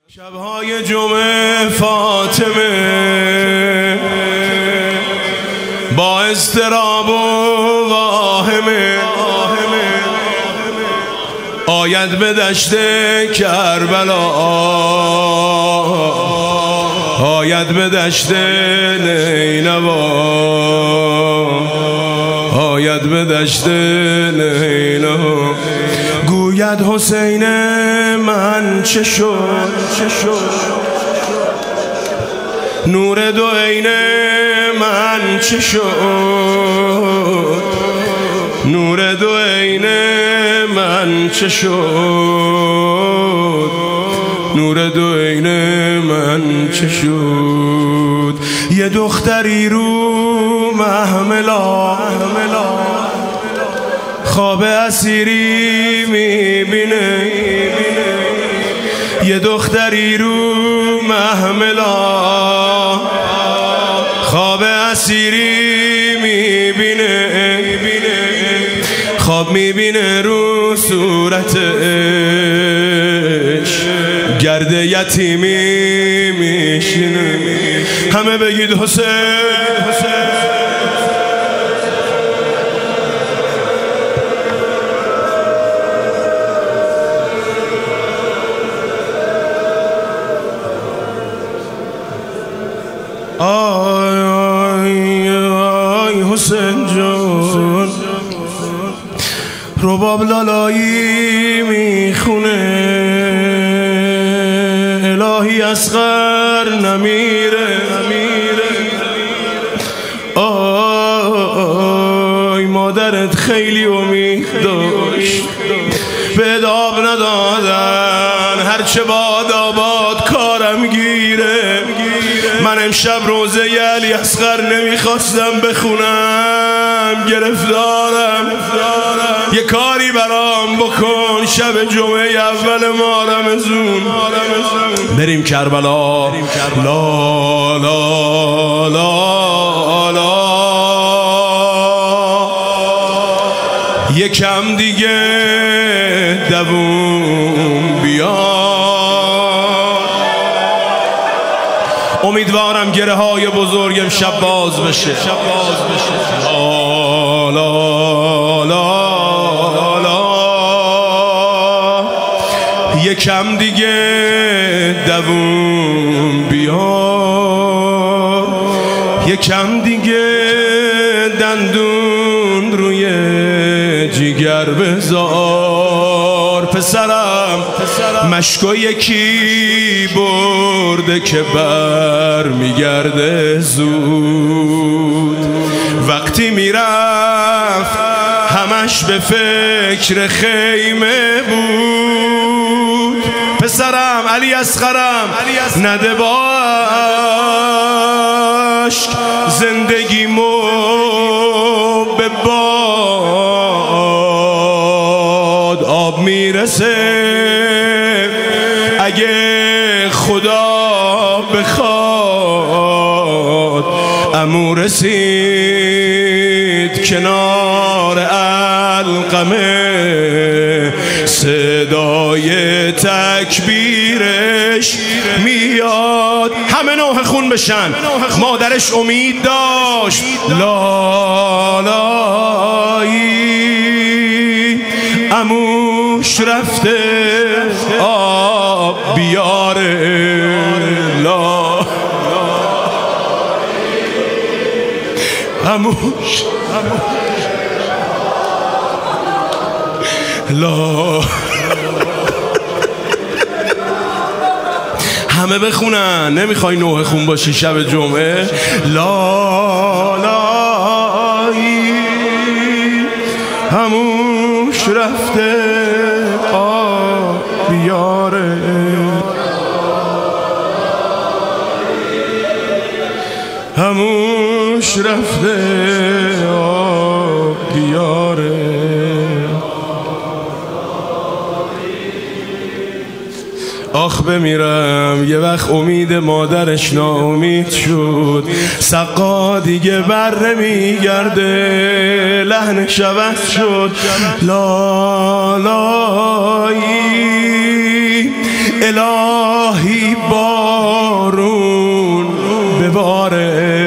شبهای جمعه فاطمه با اضطراب و واهمه آید به دشت کربلا، آید به دشت نینوا، آید به دشت نینوا. گوید حسین من چه شد، نور دو عین من چه شد، نور دو عین من چه شد، نور دو عین من چه شد. یه دختری رو محملا خواب اسیری میبینه، یه دختری رو محملا خواب اسیری میبینه، خواب میبینه رو صورتش گرد یتیمی میشینه. همه بگید حسین حسین. آی حسین جان، رباب لالایی میخونه، الهی اصغر نمیره. آی مادرت خیلی امید داشت، به آب ندادن، هرچه باد آباد کارم گیره. من امشب روزه علی اصغر نمیخواستم بخونم، گرفتارم، یه کاری برام بکن، شب جمعه اول ماه رمضان بریم کربلا. لا لا لا لا یکم دیگه دووم بیاد، امیدوارم گره های بزرگم شب باز بشه. لا لا لا لا یکم دیگه دووم بیاد، یکم دیگه دندون روی جیگر بذار. پسرم مشکو یکی برده که بر میگرده زود، وقتی میرفت همش به فکر خیمه بود. پسرم علی اصغرم نده باش زندگیمو به باد آب میرسه، اگه خدا بخواد عمو رسید کنار علقمه، صدای تکبیرش میاد. همه نوح خون بشن، مادرش امید داشت. لالایی عموش رفته آب بیاره، لا عموش لا. همه بخونن، نمیخوای نوح خون باشی شب جمعه. لا لایی هموش رفته آب بیاره، هموش رفته آب بیاره. آخ بمیرم یه وقت امید مادرش ناامید شد، سقا دیگه بر نمیگرده، لحنش عوض شد. لالایی الهی بارون بباره